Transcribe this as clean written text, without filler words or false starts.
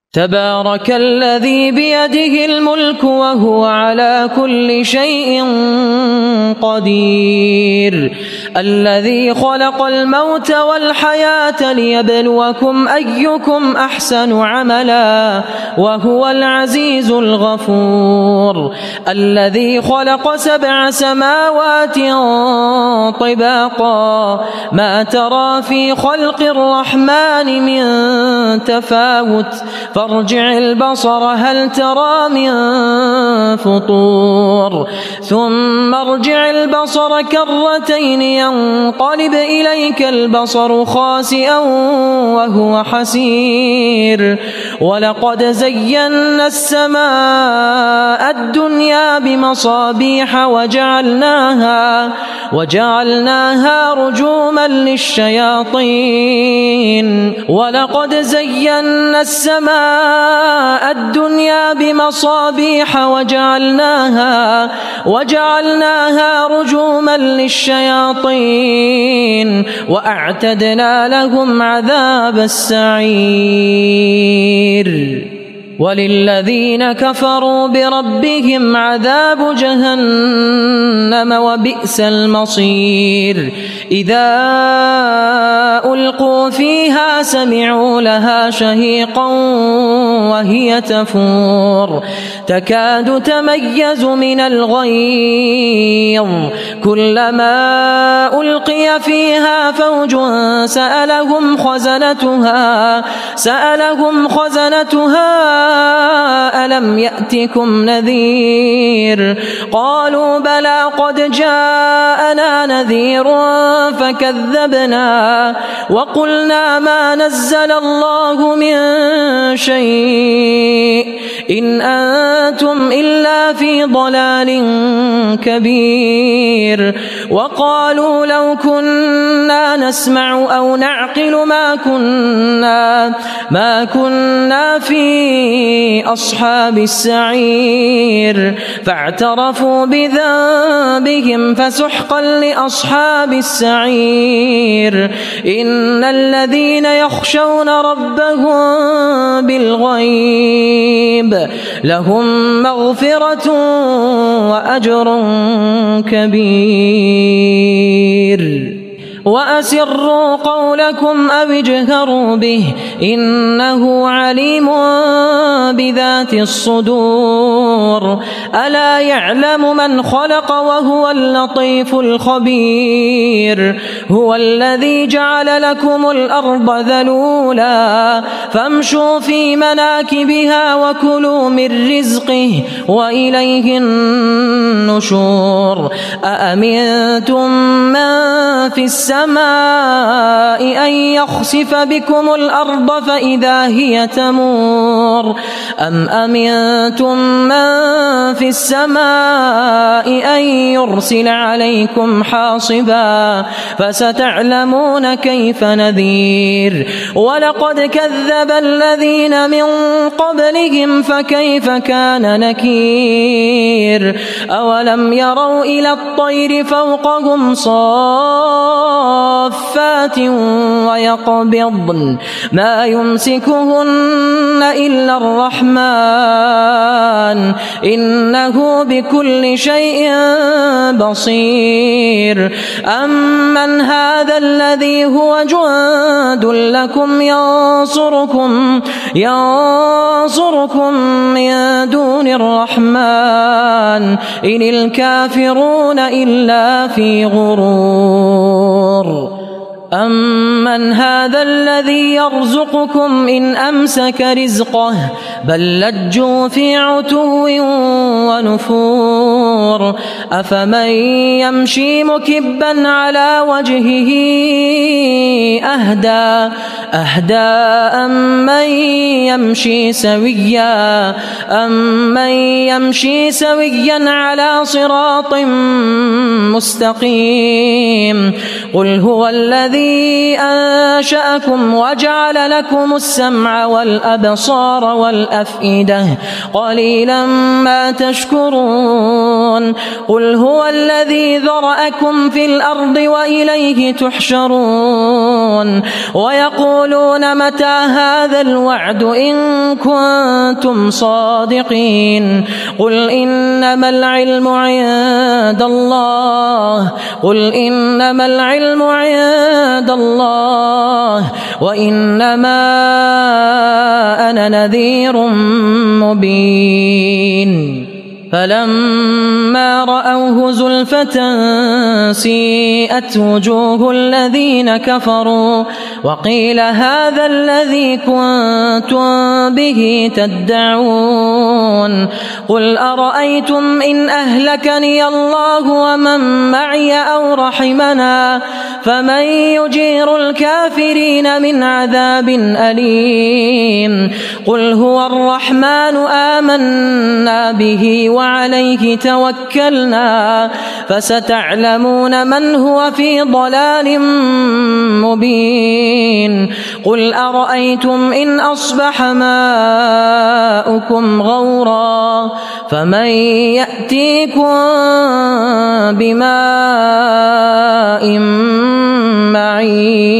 تبارك الذي بيده الملك وهو على كل شيء قدير الذي خلق الموت والحياة ليبلوكم أيكم أحسن عملا وهو العزيز الغفور الذي خلق 7 سماوات طباقا ما ترى في خلق الرحمن من تفاوت فارجع البصر هل ترى من فطور ثم ارجع البصر كرتين ينقلب إليك البصر خاسئا وهو حسير ولقد زينا السماء الدنيا بمصابيح وجعلناها رجوما للشياطين ولقد زينا السماء الدنيا بمصابيح وجعلناها رجوما للشياطين وأعتدنا لهم عذاب السعير وللذين كفروا بربهم عذاب جهنم وبئس المصير إذا ألقوا فيها سمعوا لها شهيقا وهي تفور تكاد تميز من الغيظ كلما ألقي فيها فوج سألهم خزنتها ألم يأتكم نذير قالوا بلى قد جاءنا نذير فكذبنا وقلنا ما نزل الله من شيء إن أنتم إلا في ضلال كبير وقالوا لو كنا نسمع أو نعقل ما كنا في أصحاب السعير فاعترفوا بذنبهم فسحقا لأصحاب السعير إن الذين يخشون ربهم بالغيب لهم مغفرة وأجر كبير وأسروا قولكم أو اجهروا به إنه عليم بذات الصدور ألا يعلم من خلق وهو اللطيف الخبير هو الذي جعل لكم الأرض ذلولا فامشوا في مناكبها وكلوا من رزقه وإليه النشور أأمنتم من في السماء أن يخسف بكم الأرض فإذا هي تمور أم أمنتم من في السماء أن يرسل عليكم حاصبا فستعلمون كيف نذير ولقد كذب الذين من قبلهم فكيف كان نكير أولم يروا إلى الطير فوقهم صافات ويقبضن ما يمسكهن إلا الرحمن إنه بكل شيء بصير أمن هذا الذي هو جند لكم ينصركم من دون الرحمن إن الكافرون إلا في غرور أمن هذا الذي يرزقكم إن أمسك رزقه بل لجوا في عتو ونفور أفمن يمشي مكبا على وجهه أهدى أمن يمشي سويا على صراط مستقيم قل هو الذي أنشأكم وجعل لكم السمع والأبصار والأفئدة قليلا ما تشكرون قل هو الذي ذرأكم في الأرض وإليه تحشرون ويقولون متى هذا الوعد إن كنتم صادقين قل إنما العلم عند الله وإنما أنا نذير مبين فلما رأوه زلفة سيئت وجوه الذين كفروا وقيل هذا الذي كنتم به تدعون قل أرأيتم إن أهلكني الله ومن معي أو رحمنا فمن يجير الكافرين من عذاب أليم قل هو الرحمن آمنا به وعليه توكلنا فستعلمون من هو في ضلال مبين قل أرأيتم إن أصبح ماؤكم غورا فمن يأتيكم بماء معين